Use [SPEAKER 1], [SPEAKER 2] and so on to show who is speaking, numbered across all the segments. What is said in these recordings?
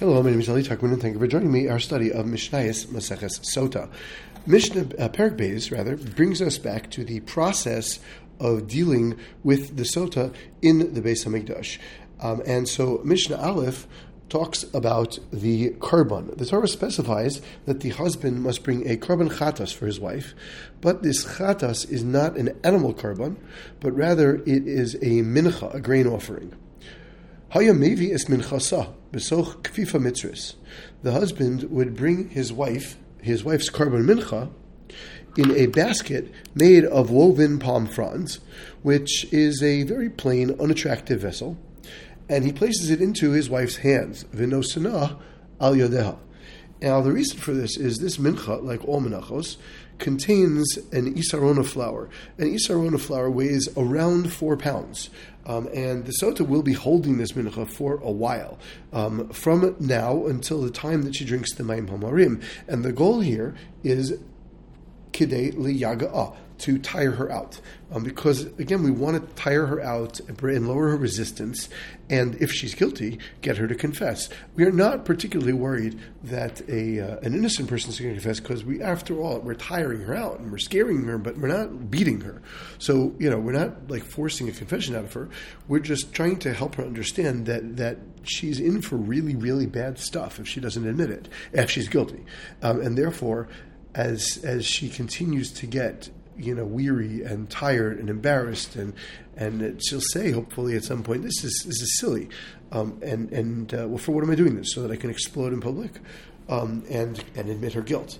[SPEAKER 1] Hello, my name is Eli Tuckman, and thank you for joining me. Our study of Mishnayos Maseches Sota. Mishnah Perek Beis, brings us back to the process of dealing with the Sota in the Beis Hamikdash. And so Mishnah Aleph talks about the Karban. The Torah specifies that the husband must bring a Karban Chatas for his wife, but this Chatas is not an animal Karban, but rather it is a Mincha, a grain offering. Haya mevi es minchasa besoch kfifa mitzris. The husband would bring his wife's Karban Mincha in a basket made of woven palm fronds, which is a very plain, unattractive vessel, and he places it into his wife's hands. V'nosana al yodeha. Now, the reason for this is this mincha, like all menachos, contains an isarona flour. An isarona flour weighs around 4 pounds. And the Sota will be holding this mincha for a while, from now until the time that she drinks the Mayim Hamarim. And the goal here is kidei liyaga'a, to tire her out. Because, again, we want to tire her out and lower her resistance, and if she's guilty, get her to confess. We are not particularly worried that an innocent person is going to confess, because after all, we're tiring her out, and we're scaring her, but we're not beating her. So, we're not like forcing a confession out of her. We're just trying to help her understand that she's in for really, really bad stuff if she doesn't admit it, if she's guilty. And therefore, as she continues to get weary and tired and embarrassed, and she'll say, hopefully at some point, this is silly, well, for what am I doing this? So that I can explode in public, and admit her guilt.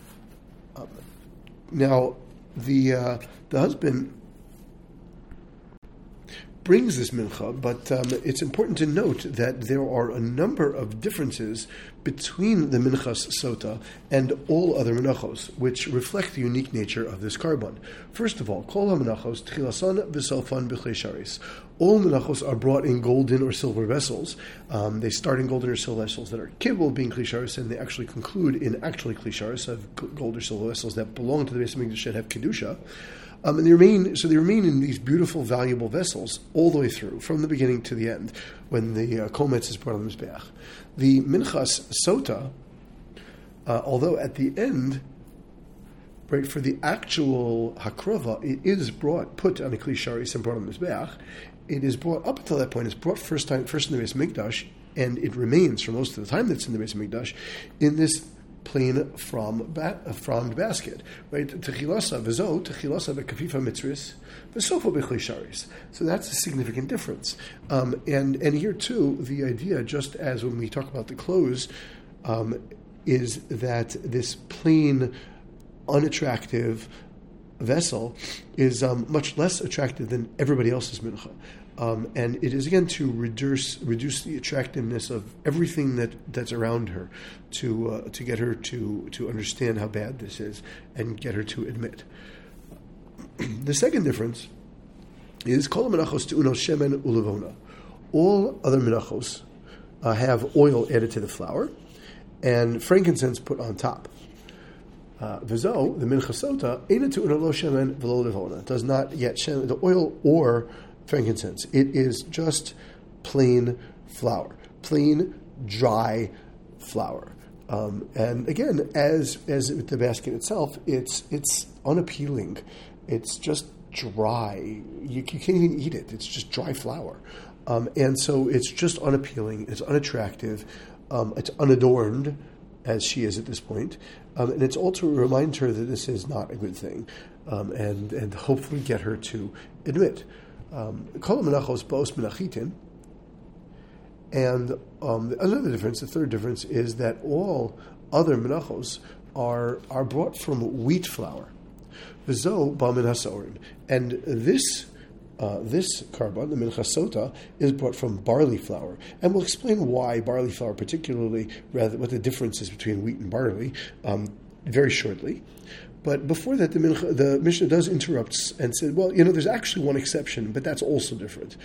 [SPEAKER 1] Now, the husband brings this mincha, but it's important to note that there are a number of differences between the minchas sota and all other menachos, which reflect the unique nature of this karban. First of all, kol ha-menachos tchilasan v'sofan b'chlei sharis. All menachos are brought in golden or silver vessels. They start in golden or silver vessels that are capable of being kli sharis, and they actually conclude in actually kli sharis, of gold or silver vessels that belong to the Beis Hamikdash that have kedusha. And they remain in these beautiful, valuable vessels all the way through, from the beginning to the end, when the kometz is brought on the mizbeach. The minchas sota, although at the end, right, for the actual hakrova, it is put on a kli sharis and brought on the mizbeach. It is brought up until that point. It's brought first in the Beis Hamikdash, and it remains for most of the time that's in the Beis Hamikdash in this plain frond basket, right? Techilasa v'zo, techilasa v'kafifa mitzris, v'sofa b'chlei sharis. So that's a significant difference. And here too, the idea, just as when we talk about the clothes, is that this plain, unattractive vessel is much less attractive than everybody else's mincha. And it is, again, to reduce the attractiveness of everything that's around her, to get her to understand how bad this is and get her to admit. The second difference is kol menachos tu'unos shemen u'levona. All other menachos have oil added to the flour and frankincense put on top. V'zo, the mincha sota, eina tu'uno lo shemen v'lo levona, does not yet shemen, the oil or frankincense. It is just plain flour, plain dry flour. And again, as with the basket itself, it's unappealing. It's just dry. You can't even eat it. It's just dry flour. And so it's just unappealing. It's unattractive. It's unadorned, as she is at this point. And it's all to remind her that this is not a good thing, and hopefully get her to admit. Kol menachos bos menachitin, and the third difference is that all other menachos are brought from wheat flour. V'zo ba min hasorim, and this karban, the mincha sota, is brought from barley flour, and we'll explain why barley flour, particularly, what the difference is between wheat and barley, very shortly. But before that, the Mishnah does interrupt and said, well, there's actually one exception, but that's also different.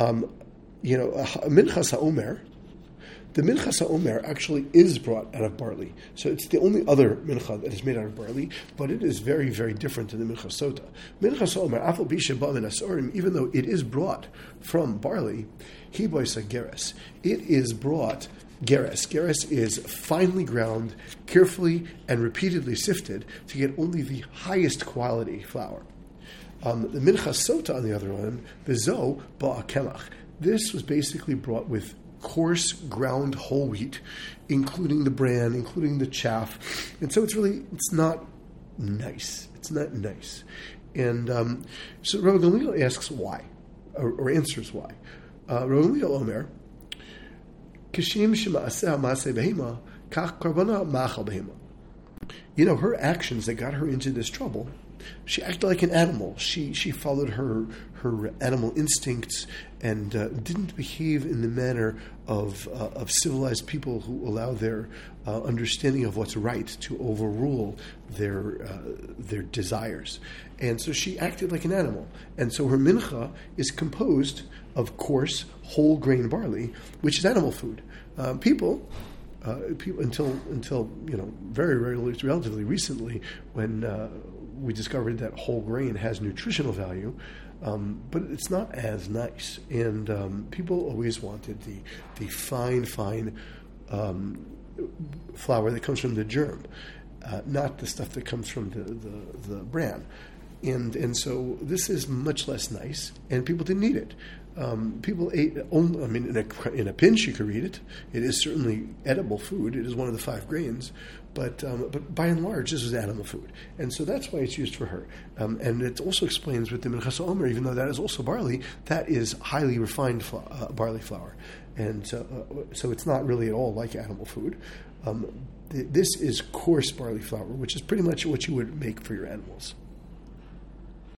[SPEAKER 1] Minchas ha'omer, the minchas ha'omer actually is brought out of barley. So it's the only other mincha that is made out of barley, but it is very, very different than the minchas sota. Minchas ha'omer, afal bishem ba min hasorim, even though it is brought from barley, hiboy sageres, it is brought Geres. Geres is finely ground, carefully and repeatedly sifted to get only the highest quality flour. The Minchas Sota, on the other hand, the Zo Ba'a Kemach. This was basically brought with coarse ground whole wheat, including the bran, including the chaff. And so it's not nice. It's not nice. And so Rabbi Gamliel asks why, or answers why. Rabbi Gamliel Omer, Kishim Shema'aseh Ma'aseh Behema, Kach Karbana Ma'achal Behema. Her actions that got her into this trouble, she acted like an animal. She followed her animal instincts and didn't behave in the manner of civilized people who allow their understanding of what's right to overrule their desires. And so she acted like an animal. And so her mincha is composed of coarse whole grain barley, which is animal food. People until very relatively recently, when we discovered that whole grain has nutritional value, but it's not as nice. And people always wanted the fine flour that comes from the germ, not the stuff that comes from the bran. And so this is much less nice, and people didn't eat it. People ate only, in a pinch you could eat it. It is certainly edible food. It is one of the 5 grains, but by and large, this is animal food, and so that's why it's used for her. And it also explains with the Minchas Omer, even though that is also barley, that is highly refined barley flour, and so it's not really at all like animal food. This is coarse barley flour, which is pretty much what you would make for your animals.